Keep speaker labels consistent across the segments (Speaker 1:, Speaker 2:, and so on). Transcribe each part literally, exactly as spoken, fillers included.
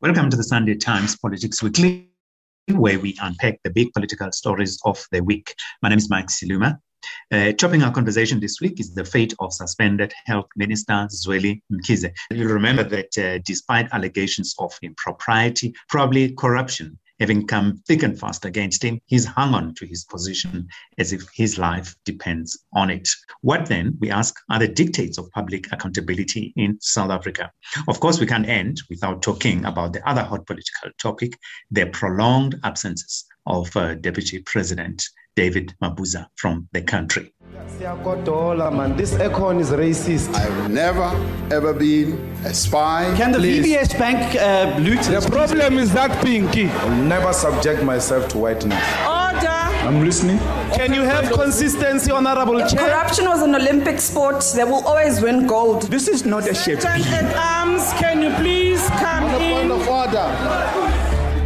Speaker 1: Welcome to the Sunday Times Politics Weekly, where we unpack the big political stories of the week. My name is Mike Siluma. Uh, topping our conversation this week is the fate of suspended Health Minister Zweli Mkhize. You'll remember that uh, despite allegations of impropriety, probably corruption, having come thick and fast against him, he's hung on to his position as if his life depends on it. What then, we ask, are the dictates of public accountability in South Africa? Of course, we can't end without talking about the other hot political topic, the prolonged absences of uh, Deputy President David Mabuza from the country.
Speaker 2: This Econ is racist.
Speaker 3: I've never, ever been a spy.
Speaker 4: Can the Please. V B S Bank uh, loot?
Speaker 2: The problem is that pinky. I'll never subject myself to whiteness.
Speaker 4: Order.
Speaker 2: I'm listening.
Speaker 4: Can you have consistency, Honorable Chair?
Speaker 5: Corruption was an Olympic sport. They will always win gold.
Speaker 2: This is not a shape.
Speaker 4: Sergeant at Arms, can you please come
Speaker 3: On the
Speaker 4: in?
Speaker 3: point of order.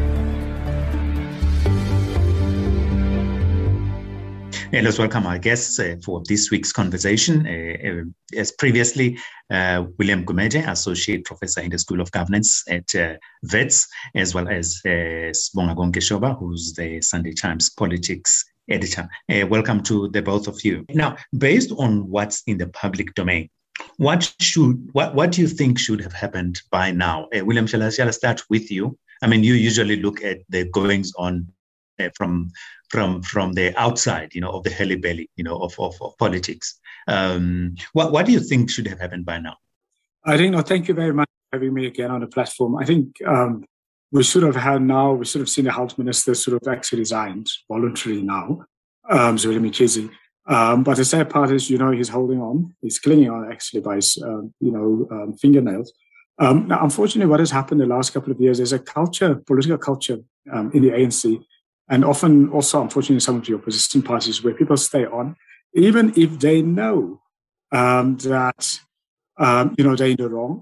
Speaker 1: And let's welcome our guests uh, for this week's conversation. Uh, uh, as previously, uh, William Gumede, Associate Professor in the School of Governance at uh, Wits, as well as uh, Sibonga Shoba, who's the Sunday Times Politics Editor. Uh, welcome to the both of you. Now, based on what's in the public domain, what should what, what do you think should have happened by now? Uh, William, shall I, shall I start with you? I mean, you usually look at the goings on uh, from from from the outside, you know, of the helly belly, you know, of, of, of politics. Um, what what do you think should have happened by now?
Speaker 6: I think, no, thank you very much for having me again on the platform. I think um, we should have had now, we should have seen the health minister sort of actually resigned voluntarily now, um, Zweli Mkhize. Um, but the sad part is, you know, he's holding on, he's clinging on actually by his, um, you know, um, fingernails. Um, now, unfortunately, what has happened the last couple of years is a culture, political culture um, in the A N C, and often also, unfortunately, some of the opposition parties where people stay on, even if they know um, that, um, you know, they're in the wrong.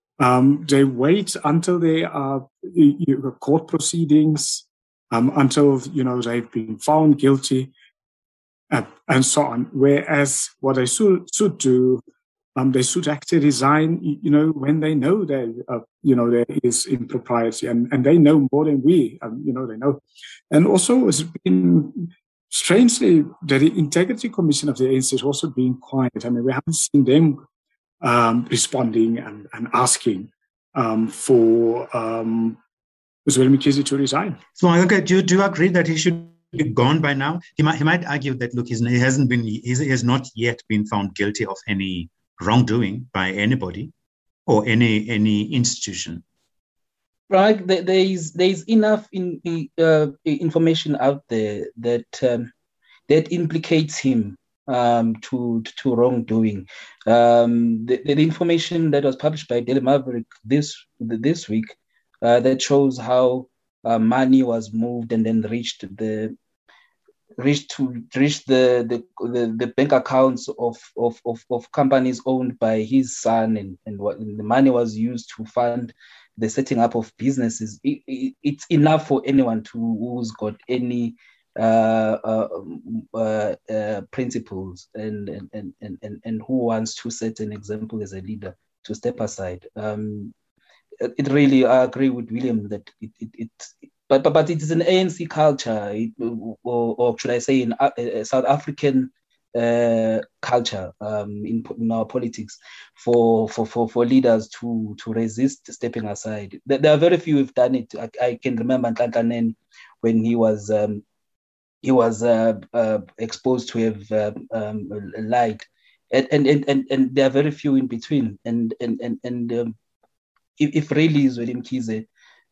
Speaker 6: Um, they wait until they are you know, court proceedings, um, until, you know, they've been found guilty, uh, and so on. Whereas what they should, should do, Um, they should actually resign, you know, when they know that, uh, you know, there is impropriety, and, and they know more than we, um, you know, they know. And also, it's been strangely that the Integrity Commission of the A N C has also been quiet. I mean, we haven't seen them um, responding and, and asking um, for um, Zweli Mkhize to resign.
Speaker 1: So, okay, do you, do you agree that he should be gone by now? He might, he might argue that, look, he's, he hasn't been, he has not yet been found guilty of any wrongdoing by anybody or any any institution.
Speaker 7: Right, there is there is enough in, uh, information out there that um, that implicates him um, to to wrongdoing. Um, the, the information that was published by Daily Maverick this this week uh, that shows how uh, money was moved and then reached the. reached to reach the the, the, the bank accounts of, of, of, of companies owned by his son, and, and what and the money was used to fund the setting up of businesses. It, it, it's enough for anyone to who's got any uh, uh, uh, uh, principles and and, and, and and who wants to set an example as a leader to step aside. Um, it really, I agree with William that it it, it But, but but it is an A N C culture, it, or, or should I say, in uh, South African uh, culture um, in, in our politics, for, for, for, for leaders to to resist stepping aside. There, there are very few who've done it. I, I can remember Nhlanhla when he was um, he was uh, uh, exposed to have uh, um, lied, and and, and and and there are very few in between. And and and and um, if, if really Zweli Mkhize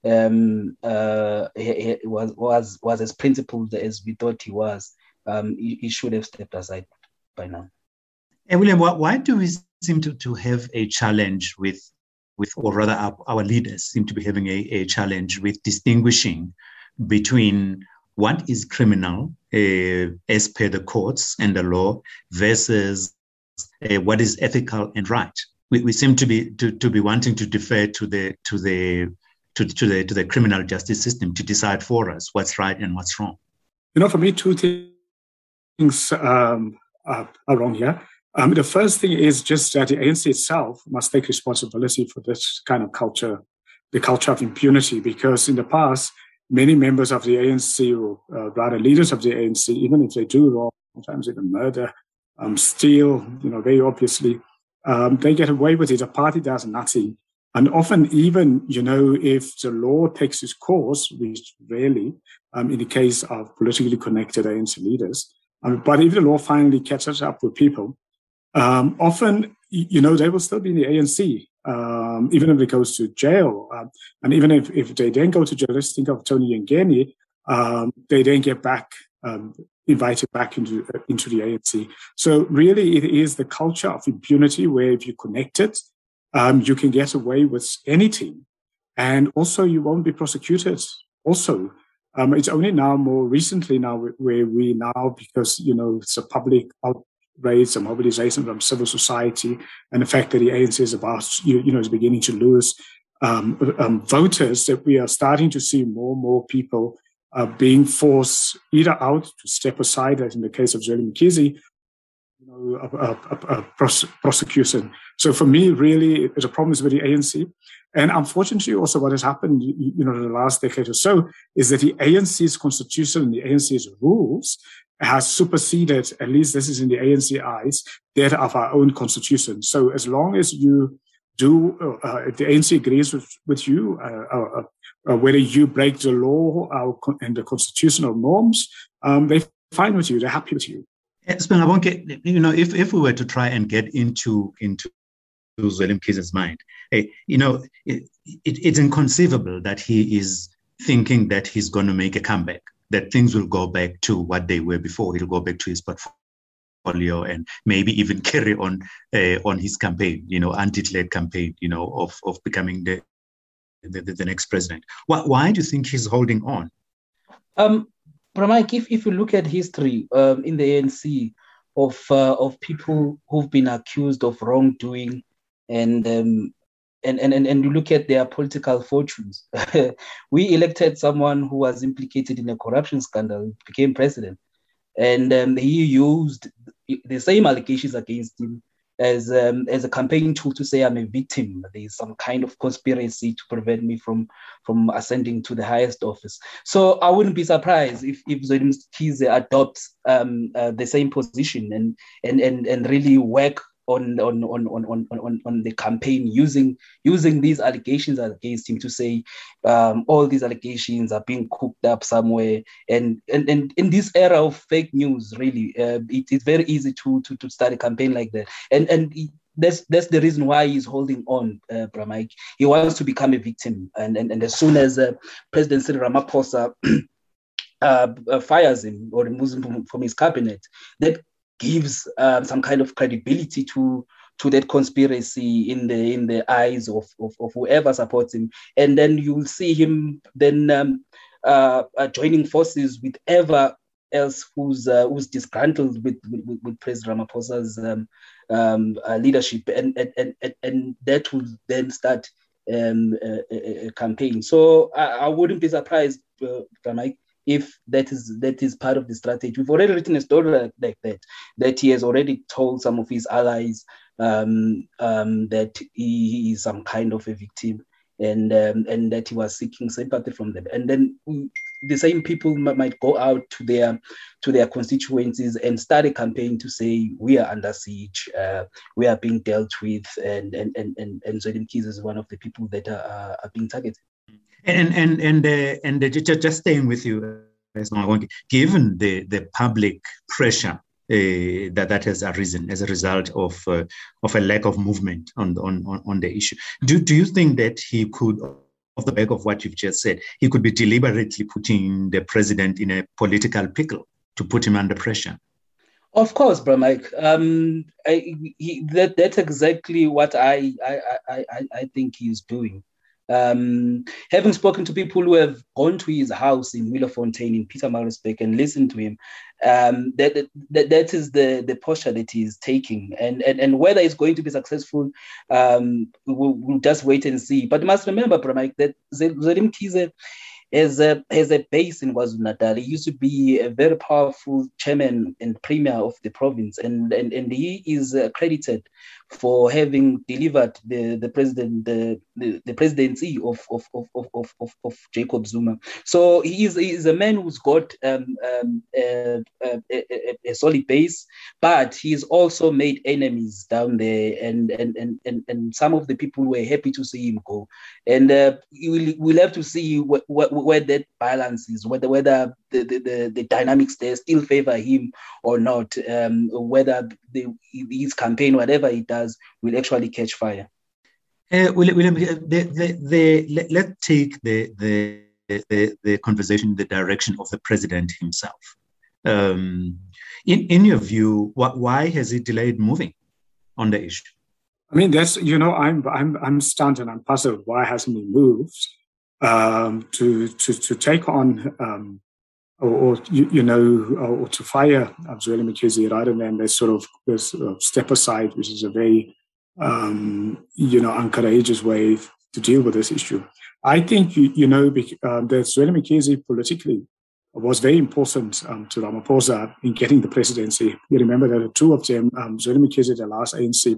Speaker 7: Um, uh, he, he was was was as principled as we thought he was, um, he, he should have stepped aside by now.
Speaker 1: And William, why, why do we seem to, to have a challenge with, with, or rather, our, our leaders seem to be having a, a challenge with distinguishing between what is criminal uh, as per the courts and the law versus uh, what is ethical and right? We, we seem to be to, to be wanting to defer to the to the To, to the to the criminal justice system to decide for us what's right and what's wrong.
Speaker 6: You know, for me, two things um, are, are wrong here. Um, the first thing is just that the A N C itself must take responsibility for this kind of culture the culture of impunity, because in the past, many members of the A N C, or uh, rather leaders of the A N C, even if they do wrong, sometimes even murder, um, steal, you know, very obviously, um, they get away with it. The party does nothing. And often even, you know, if the law takes its course, which rarely, um, in the case of politically connected A N C leaders, um, but if the law finally catches up with people, um, often, you know, they will still be in the A N C, um, even if they go to jail. Um, and even if, if they then go to jail, let's think of Tony Yengeni, um, they then get back, um, invited back into, uh, into the A N C. So really it is the culture of impunity where if you connect it, Um, you can get away with anything, and also you won't be prosecuted. Also, um, it's only now, more recently now, where we now, because you know it's a public outrage, a mobilization from civil society, and the fact that the A N C is about, you, you know, is beginning to lose um, um, voters, that we are starting to see more and more people uh, being forced either out to step aside, as in the case of Zweli Mkhize, you know, a, a, a, a pros- prosecution. So for me, really, the problem is with the A N C. And unfortunately, also what has happened, you, you know, in the last decade or so, is that the A N C's constitution and the A N C's rules has superseded, at least this is in the A N C eyes, that of our own constitution. So as long as you do, uh, if the A N C agrees with, with you, uh, uh, uh, whether you break the law uh, and the constitutional norms, um, they're fine with you, they're happy with you.
Speaker 1: Sibengabonke, you know, if, if we were to try and get into into Zweli Mkhize's mind, hey, you know, it, it, it's inconceivable that he is thinking that he's going to make a comeback, that things will go back to what they were before. He'll go back to his portfolio and maybe even carry on uh, on his campaign, you know, anti-led campaign, you know, of of becoming the the, the next president. Why, why do you think he's holding on? Um.
Speaker 7: Mike, if, if you look at history um, in the A N C of uh, of people who've been accused of wrongdoing, and um, and, and and you look at their political fortunes, we elected someone who was implicated in a corruption scandal, became president, and um, he used the same allegations against him as um, as a campaign tool to say I'm a victim. There's some kind of conspiracy to prevent me from from ascending to the highest office. So I wouldn't be surprised if if Zweli Mkhize adopts um, uh, the same position and and and and really work on on on on on on the campaign using using these allegations against him to say um, all these allegations are being cooked up somewhere. And and, and in this era of fake news, really, uh, it, it's very easy to, to to start a campaign like that. And and it, that's that's the reason why he's holding on, uh, Bramike. He wants to become a victim, and and, and as soon as uh, President Cyril Ramaphosa uh, uh, fires him or removes him from, from his cabinet, that gives um, some kind of credibility to to that conspiracy in the in the eyes of, of, of whoever supports him, and then you'll see him then um, uh, uh, joining forces with ever else who's uh, who's disgruntled with with, with President Ramaphosa's um, um, uh, leadership, and, and and and that will then start um, a, a campaign. So I, I wouldn't be surprised, uh, Mike, if that is that is part of the strategy. We've already written a story like, like that, that he has already told some of his allies um, um, that he, he is some kind of a victim, and um, and that he was seeking sympathy from them. And then we, the same people m- might go out to their to their constituencies and start a campaign to say we are under siege, uh, we are being dealt with, and and and and, and Zweli Mkhize is one of the people that are, are being targeted.
Speaker 1: And and and uh, and uh, just, just staying with you, given the, the public pressure uh, that that has arisen as a result of uh, of a lack of movement on on on the issue, do do you think that he could, off the back of what you've just said, he could be deliberately putting the president in a political pickle to put him under pressure?
Speaker 7: Of course, bro, Mike. Um, I, he, that that's exactly what I I I I, I think he's doing. Um, having spoken to people who have gone to his house in Willefontein, in Pietermaritzburg, and listened to him, um, that, that that is the, the posture that he is taking. And, and, and whether it's going to be successful, um, we'll, we'll just wait and see. But you must remember, Mike, that Zweli Mkhize has a, has a base in KwaZulu-Natal. He used to be a very powerful chairman and premier of the province, and, and, and he is credited for having delivered the, the president the the, the presidency of of, of, of, of, of Jacob Zuma. So he is, he is a man who's got um, um, a, a, a, a solid base, but he's also made enemies down there, and and, and, and, and some of the people were happy to see him go. And uh, we'll, we'll have to see wh- wh- where that balance is, whether whether the, the, the, the dynamics there still favor him or not, um, whether the, his campaign, whatever he does, will actually catch fire.
Speaker 1: Uh, William, the, the, the, let, let's take the, the, the, the conversation in the direction of the president himself. Um, in, in your view, what, why has he delayed moving on the issue?
Speaker 6: I mean, that's, you know, I'm I'm I'm stunned and I'm puzzled. Why hasn't he moved um, to to to take on um, or, or you, you know or to fire Zweli Mkhize rather than this sort of this uh, step aside, which is a very um, you know uncourageous way to deal with this issue. I think you, you know um, that Zweli Mkhize politically was very important um, to Ramaphosa in getting the presidency. You remember that the two of them, um, Zweli Mkhize, the last A N C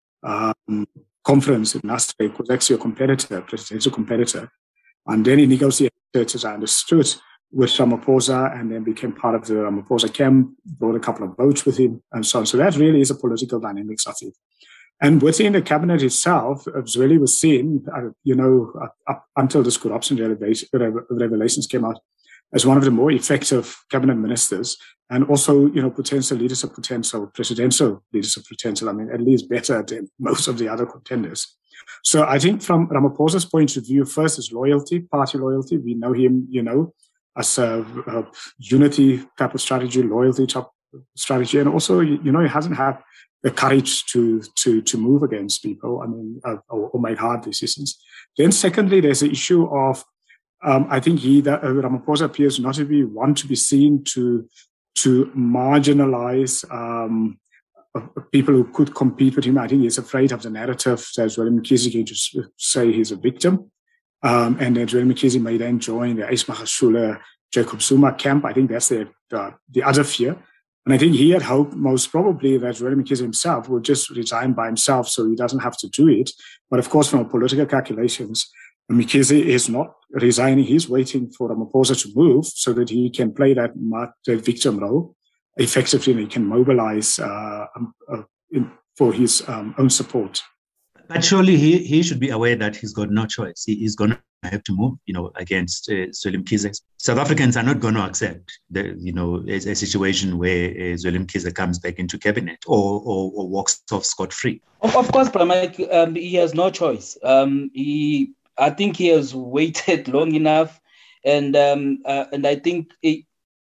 Speaker 6: Um, conference in Nasrec, was actually a competitor, presidential competitor. And then he negotiated, as I understood, with Ramaphosa and then became part of the Ramaphosa camp, brought a couple of votes with him and so on. So that really is a political dynamics of it. And within the cabinet itself, Zweli was seen, uh, you know, up, up until this corruption revelations came out, as one of the more effective cabinet ministers, and also, you know, potential leadership potential, presidential leadership potential. I mean, at least better than most of the other contenders. So I think from Ramaphosa's point of view, first is loyalty, party loyalty. We know him, you know, as a, a unity type of strategy, loyalty type of strategy. And also, you know, he hasn't had the courage to to to move against people, I mean, uh, or, or make hard decisions. Then secondly, there's the issue of Um, I think he, that, uh, Ramaphosa appears not to be want to be seen to to marginalize um, uh, people who could compete with him. I think he's afraid of the narrative that Zweli Mkhize is going to say he's a victim, um, and that Zweli Mkhize may then join the Ace Magashule, Jacob Zuma camp. I think that's the, the the other fear. And I think he had hoped most probably that Zweli Mkhize himself would just resign by himself so he doesn't have to do it. But of course, from political calculations, Mkhize is not resigning. He's waiting for Ramaphosa to move so that he can play that, that victim role effectively and he can mobilize uh, uh, in, for his um, own support.
Speaker 1: But surely he, he should be aware that he's got no choice. He is going to have to move, you know, against uh, Zweli Mkhize. South Africans are not going to accept, the, you know, a, a situation where uh, Zweli Mkhize comes back into cabinet or, or, or walks off scot-free.
Speaker 7: Of, of course, Pramik, um, he has no choice. Um, he... I think he has waited long enough, and um, uh, and I think he,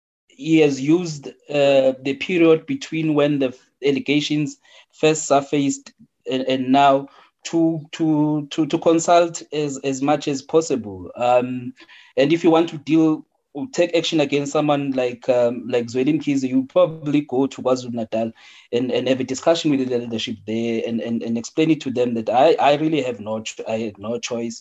Speaker 7: he has used uh, the period between when the allegations first surfaced and, and now to to to to consult as, as much as possible. Um, and if you want to deal or take action against someone like um, like Zweli Mkhize, you probably go to KwaZulu-Natal and, and have a discussion with the leadership there and, and, and explain it to them that I, I really have no I had no choice,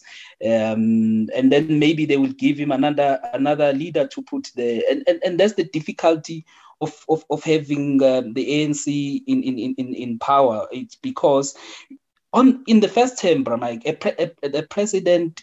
Speaker 7: um, and then maybe they will give him another another leader to put there, and and, and that's the difficulty of of, of having um, the A N C in in, in, in power. It's because on in the first term, Bramike, a, pre, a, a president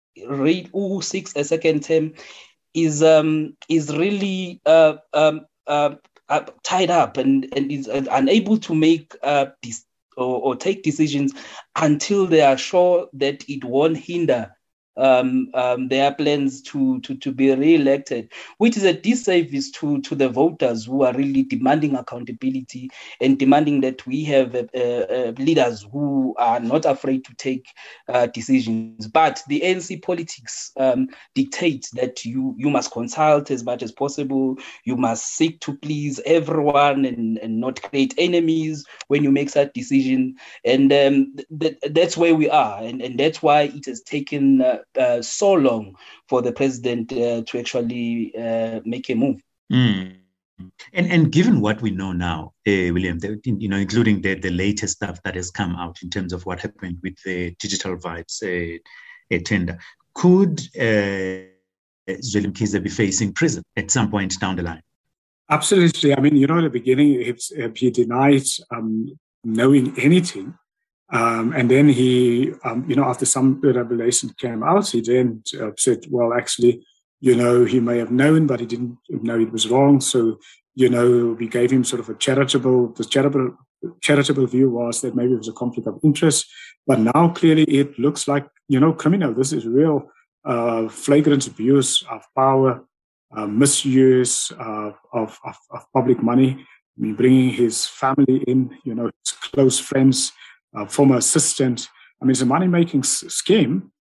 Speaker 7: who seeks a second term is um is really uh, um uh, uh, tied up and and is uh, unable to make uh this or, or take decisions until they are sure that it won't hinder um, um their plans to to to be re-elected, which is a disservice to to the voters who are really demanding accountability and demanding that we have uh, uh, leaders who are not afraid to take uh, decisions. But the A N C politics um, dictates that you you must consult as much as possible. You must seek to please everyone and, and not create enemies when you make such decision. And um, th- that's where we are, and, and that's why it has taken uh, Uh, so long for the president uh, to actually uh, make a move.
Speaker 1: Mm. And and given what we know now, uh, William, the, you know, including the, the latest stuff that has come out in terms of what happened with the Digital Vibes uh, uh, tender, could uh, Zweli Mkhize be facing prison at some point down the line?
Speaker 6: Absolutely. I mean, you know, at the beginning, if, if he denied um, knowing anything, Um, and then he, um, you know, after some revelation came out, he then uh, said, well, actually, you know, he may have known, but he didn't know it was wrong. So, you know, we gave him sort of a charitable, the charitable, charitable view was that maybe it was a conflict of interest. But now clearly it looks like, you know, criminal. This is real uh, flagrant abuse of power, uh, misuse uh, of, of, of public money. I mean, bringing his family in, you know, his close friends, Uh, former assistant. I mean, it's a money-making s- scheme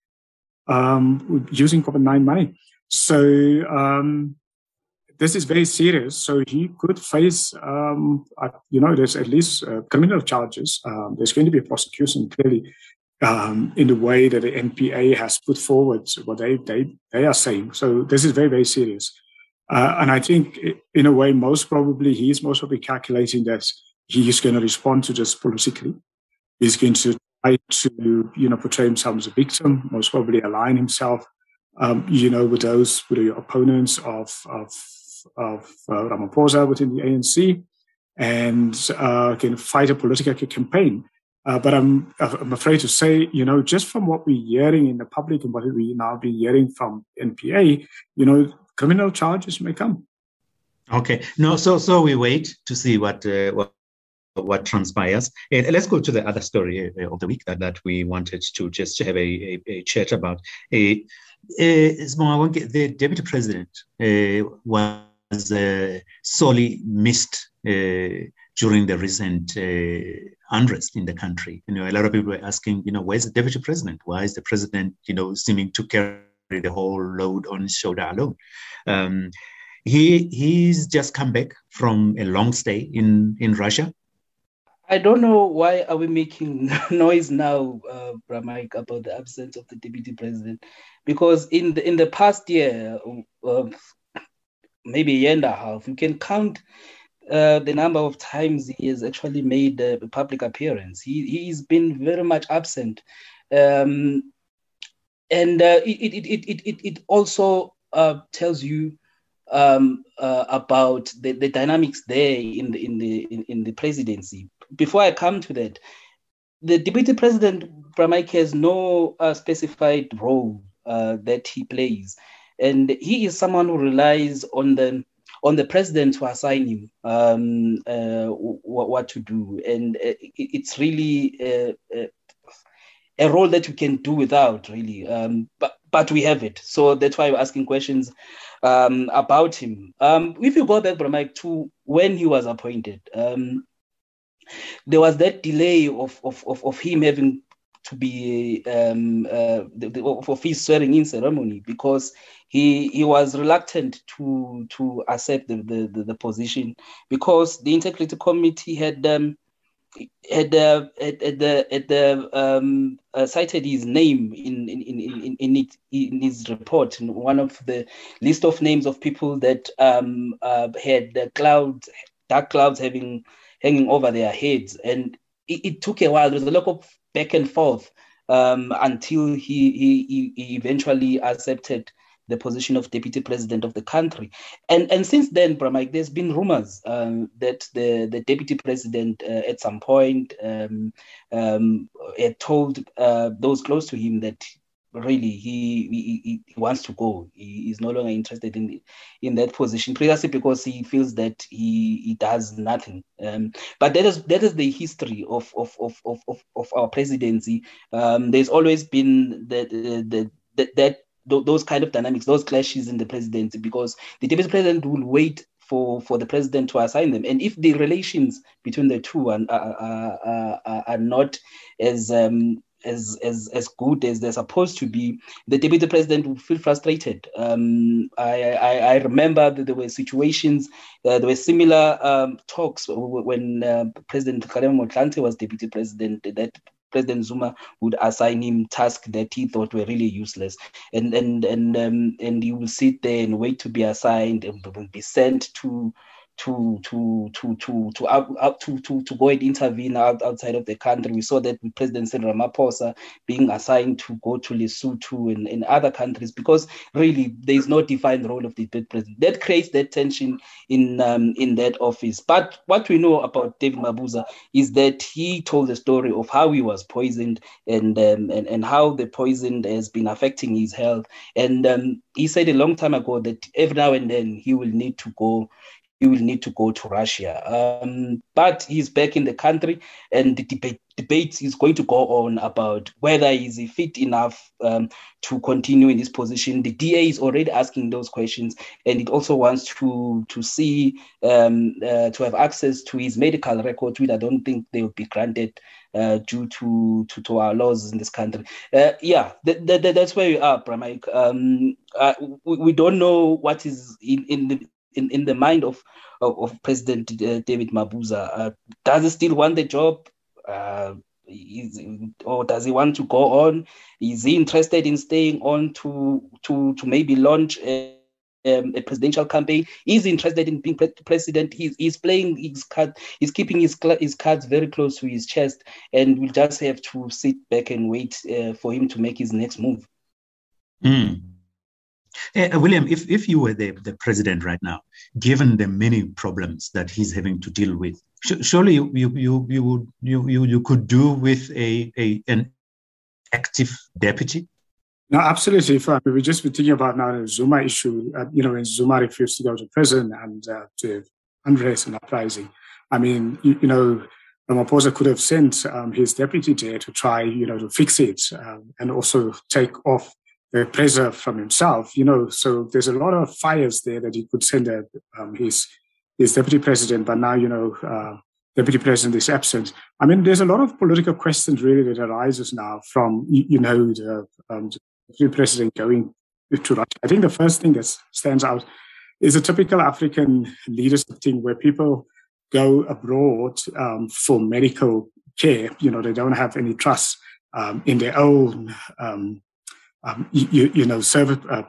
Speaker 6: um, using COVID nineteen money. So um, this is very serious. So he could face, um, uh, you know, there's at least uh, criminal charges. Um, there's going to be a prosecution clearly um, in the way that the N P A has put forward what they they they are saying. So this is very, very serious. Uh, and I think, in a way, most probably he's most probably calculating that he's going to respond to this politically. He's going to try to, you know, portray himself as a victim, most probably align himself, um, you know, with those, with the opponents of of, of uh, Ramaphosa within the A N C, and uh, can fight a political campaign. Uh, but I'm I'm afraid to say, you know, just from what we're hearing in the public and what we now be hearing from N P A, you know, criminal charges may come.
Speaker 1: Okay, no, so so we wait to see what uh, what. what transpires. Uh, let's go to the other story uh, of the week that, that we wanted to just have a, a, a chat about. Uh, uh, the deputy president uh, was uh, sorely missed uh, during the recent uh, unrest in the country. You know, a lot of people were asking, you know, where's the deputy president? Why is the president, you know, seeming to carry the whole load on his shoulder alone? Um, he he's just come back from a long stay in, in Russia.
Speaker 7: I don't know why are we making noise now, uh, Bramike, about the absence of the deputy president, because in the in the past year, uh, maybe a year and a half, you can count uh, the number of times he has actually made a public appearance. He he's been very much absent, um, and uh, it, it it it it it also uh, tells you um, uh, about the, the dynamics there in the in the in, in the presidency. Before I come to that, the deputy president, Bramike, has no uh, specified role uh, that he plays, and he is someone who relies on the on the president to assign him um, uh, w- what to do, and uh, it's really uh, uh, a role that you can do without, really. Um, but but we have it, so that's why we're asking questions um, about him. Um, if you go back, Bramike, to when he was appointed. Um, There was that delay of of of, of him having to be um, uh, the, the, of his swearing-in ceremony, because he he was reluctant to to accept the the, the, the position, because the Integrity Committee had um, had uh, at, at the at the um, uh, cited his name in in in in in, it, in his report, in one of the list of names of people that um, uh, had the clouds, dark clouds having. hanging over their heads. And it, it took a while. There was a lot of back and forth um, until he, he, he eventually accepted the position of deputy president of the country. And and since then, Bramike, there's been rumors um, that the, the deputy president uh, at some point um, um, had told uh, those close to him that really he, he he wants to go. He is no longer interested in in that position, precisely because he feels that he, he does nothing. Um, but that is that is the history of of of of, of our presidency. Um, there's always been that the, the, that those kind of dynamics, those clashes in the presidency, because the deputy president will wait for, for the president to assign them. And if the relations between the two are, are, are, are not as, um, as, as, as good as they're supposed to be, the deputy president will feel frustrated. Um, I, I, I remember that there were situations, uh, there were similar um, talks when uh, President Kgalema Motlanthe was deputy president, that President Zuma would assign him tasks that he thought were really useless, and and and um, and he will sit there and wait to be assigned and will be sent to to to to to to out, out to, to to go and intervene out, outside of the country. We saw that with President Cyril Ramaphosa being assigned to go to Lesotho and, and other countries, because really there is no defined role of the president. That creates that tension in um, in that office. But what we know about David Mabuza is that he told the story of how he was poisoned and um, and, and how the poison has been affecting his health. And um, he said a long time ago that every now and then he will need to go he will need to go to Russia. Um, but he's back in the country, and the debate, debate is going to go on about whether he's fit enough um, to continue in this position. The D A is already asking those questions, and it also wants to to see, um, uh, to have access to his medical records, which I don't think they will be granted uh, due to, to, to our laws in this country. Uh, yeah, th- th- th- that's where we are, Pramik. Um, uh, we, we don't know what is in, in the In, in the mind of, of, of President uh, David Mabuza. Uh, does he still want the job? Uh, is, or does he want to go on? Is he interested in staying on to to, to maybe launch a, um, a presidential campaign? Is he interested in being pre- president? He's, he's playing his card, he's keeping his, his cards very close to his chest, and we'll just have to sit back and wait uh, for him to make his next move.
Speaker 1: Mm. Uh, William, if, if you were the, the president right now, given the many problems that he's having to deal with, sh- surely you you you you would you, you you could do with a, a an active deputy?
Speaker 6: No, absolutely. If uh, we were just thinking about now the Zuma issue, uh, you know, when Zuma refused to go to prison and uh, to unrest and uprising, I mean, you, you know, Ramaphosa could have sent um, his deputy there to try, you know, to fix it um, and also take off the pressure from himself, you know. So there's a lot of fires there that he could send a, um, his his deputy president, but now, you know, uh, deputy president is absent. I mean, there's a lot of political questions really that arises now from, you, you know, the, um, the deputy president going to Russia. I think the first thing that stands out is a typical African leadership thing where people go abroad um, for medical care. You know, they don't have any trust um, in their own um, Um, you, you know, service, uh,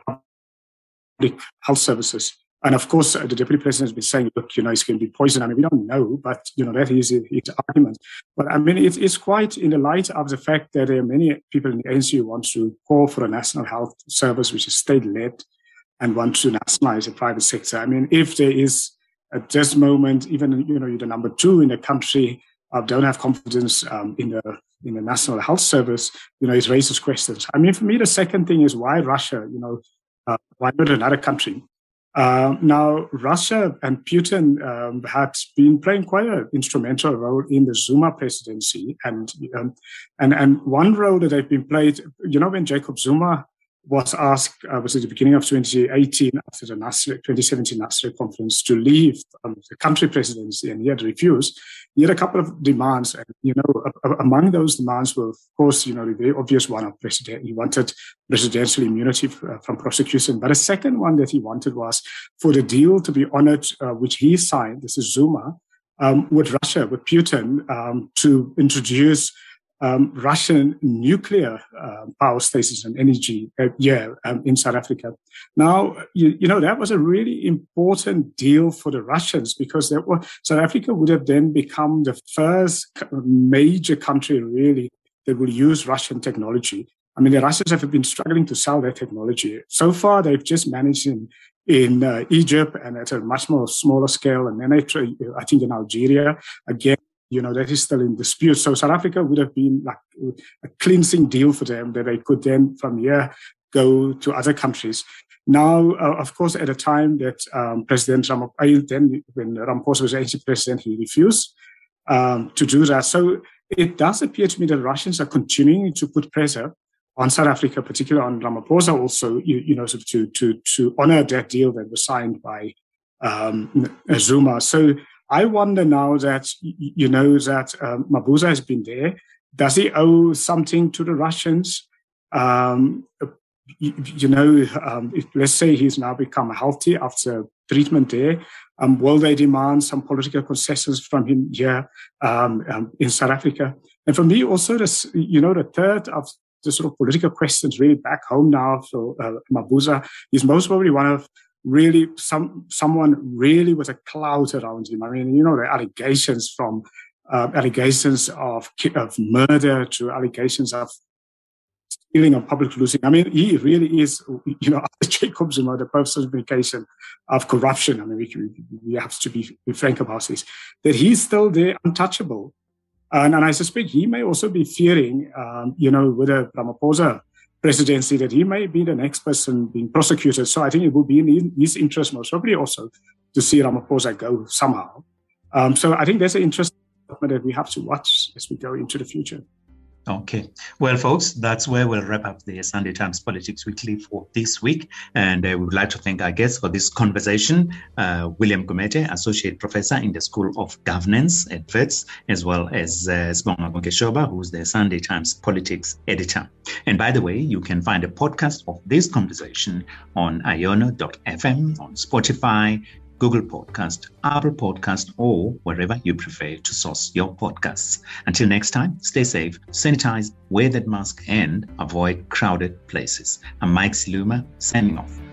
Speaker 6: public health services. And of course, uh, the deputy president has been saying, look, you know, it's going to be poison. I mean, we don't know, but, you know, that is his argument. But I mean, it's, it's quite in the light of the fact that there are many people in the A N C who want to call for a national health service, which is state-led, and want to nationalize the private sector. I mean, if there is at this moment, even, you know, you're the number two in the country, uh, don't have confidence um, in the in the National Health Service, you know, it raises questions. I mean, for me, the second thing is why Russia, you know, uh, why not another country? Uh, now, Russia and Putin um, had been playing quite an instrumental role in the Zuma presidency. And, um, and, and one role that they've been played, you know, when Jacob Zuma was asked, uh, was at the beginning of twenty eighteen, after the Nasser, twenty seventeen Nasser conference, to leave um, the country presidency, and he had refused. He had a couple of demands, and, you know, a, a, among those demands were, of course, you know, the very obvious one of president. He wanted presidential immunity uh, from prosecution. But a second one that he wanted was for the deal to be honored, uh, which he signed, this is Zuma, um, with Russia, with Putin, um, to introduce Um, Russian nuclear uh, power stations and energy uh, yeah, um, in South Africa. Now, you, you know, that was a really important deal for the Russians, because there were, South Africa would have then become the first major country really that will use Russian technology. I mean, the Russians have been struggling to sell their technology. So far, they've just managed in, in uh, Egypt and at a much more smaller scale, and then I think in Algeria, again, you know, that is still in dispute. So South Africa would have been like a cleansing deal for them that they could then from here go to other countries. Now, uh, of course, at a time that um, President Ramaphosa, then when Ramaphosa was A N C president, he refused um, to do that. So it does appear to me that Russians are continuing to put pressure on South Africa, particularly on Ramaphosa also, you, you know, to, to, to honor that deal that was signed by um, Zuma. So I wonder now that, you know, that um, Mabuza has been there. Does he owe something to the Russians? Um, you, you know, um, if, let's say he's now become healthy after treatment there. Um, will they demand some political concessions from him here um, um, in South Africa? And for me also, this, you know, the third of the sort of political questions really back home now for uh, Mabuza is most probably one of really some someone really with a clout around him. I mean, you know, the allegations from uh, allegations of of murder to allegations of stealing of public losing. I mean, he really is, you know, Jacob Zuma, the personification of corruption. I mean, we, we have to be, be frank about this, that he's still there, untouchable. And, and I suspect he may also be fearing, um, you know, with a Ramaphosa presidency, that he may be the next person being prosecuted. So I think it will be in his interest, most probably also, to see Ramaphosa go somehow. Um, so I think there's an interest that we have to watch as we go into the future.
Speaker 1: Okay. Well, folks, that's where we'll wrap up the Sunday Times Politics Weekly for this week. And uh, we would like to thank our guests for this conversation, uh, William Gumede, Associate Professor in the School of Governance at Wits, as well as uh, Sibonga Gonkeshoba, who's the Sunday Times Politics Editor. And by the way, you can find a podcast of this conversation on iono dot f m, on Spotify, Google Podcast, Apple Podcast, or wherever you prefer to source your podcasts. Until next time, stay safe, sanitize, wear that mask, and avoid crowded places. I'm Mike Siluma, signing off.